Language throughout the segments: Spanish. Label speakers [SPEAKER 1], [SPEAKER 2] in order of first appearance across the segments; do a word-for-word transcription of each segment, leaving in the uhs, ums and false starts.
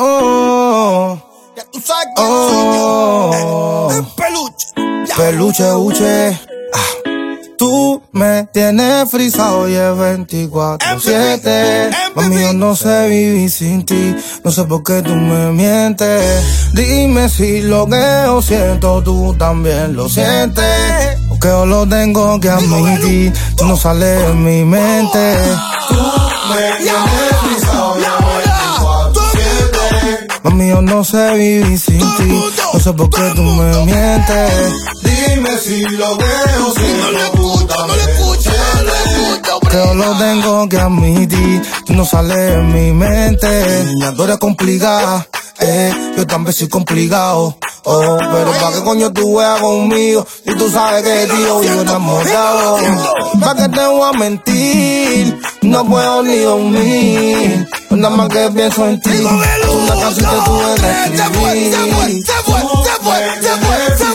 [SPEAKER 1] Oh,
[SPEAKER 2] ya tú sabes quién
[SPEAKER 1] oh,
[SPEAKER 2] soy yo. Es peluche. Ya.
[SPEAKER 1] Peluche, uche. Ah. Tú me tienes frisado y es veinticuatro siete. Mami, yo no sé vivir sin ti. No sé por qué tú me mientes. Dime si lo que yo siento tú también lo sientes. Porque yo lo tengo que admitir. Tú no sales de mi mente. Tú me tienes frisado y es veinticuatro siete. Mami, yo no sé vivir sin ti. No sé por qué tú me mientes. Dime si lo que yo siento tú también lo sientes. Que yo lo tengo que admitir. Tú no sales de mi mente. Niña, tú eres complicada. Eh, yo también soy complicado. Oh, pero pa' qué coño tú juegas conmigo si tú sabes que tío yo enamorado. Pa' que te voy a mentir, no puedo ni dormir. Nada más que pienso en ti. Una canción que tú debes escribir.
[SPEAKER 2] Se fue, se fue, se fue, se fue, se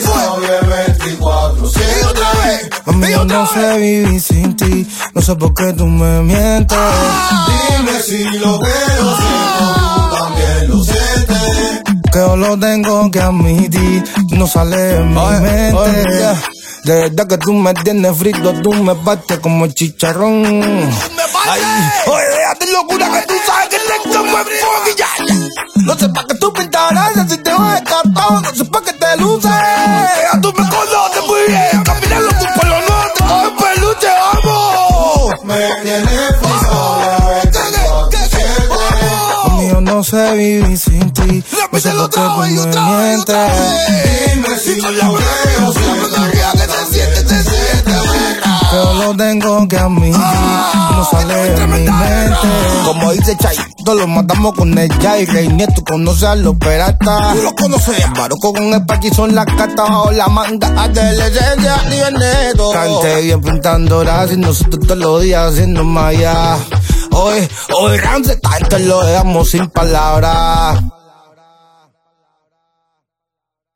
[SPEAKER 2] fue.
[SPEAKER 1] Mami, yo no sé vivir sin ti. No sé por qué tú me mientes.
[SPEAKER 3] Dime si lo que yo siento tú también lo sientes.
[SPEAKER 1] Que yo lo tengo que admitir. Tú no sales de mi
[SPEAKER 2] Oye,
[SPEAKER 1] mente.
[SPEAKER 2] oye, yeah.
[SPEAKER 1] Desde que tú me tienes frito, tú me partes como el chicharrón.
[SPEAKER 2] Ay, oye, déjate locura que tú sabes que el electro me enfoque ya, ya.
[SPEAKER 1] No sé pa' qué tú pintas gracias si te vas descartado. No sé pa' qué te luces.
[SPEAKER 2] Ya tú me conoces muy bien. Caminando tú por los norte, coge peluche, vamos.
[SPEAKER 3] Me tienes frisado de veinticuatro siete.
[SPEAKER 1] Mami, yo no sé vivir sin ti. No sé por qué tú me mientes.
[SPEAKER 3] Dime si lo que yo siento
[SPEAKER 2] que se siente, se siente,
[SPEAKER 1] que yo lo tengo que admitir. No sale de mi mente. Como dice Chay, todos lo matamos con el Jai. Rey Nieto conoce a los piratas.
[SPEAKER 2] tú lo conoces.
[SPEAKER 1] Baroco con el Pachi son las cartas o la manga. Adolescencia, nivel neto. Cante bien pintando horas y nosotros todos los días haciendo maya. Hoy, hoy Ramsey, tanto lo dejamos sin palabras.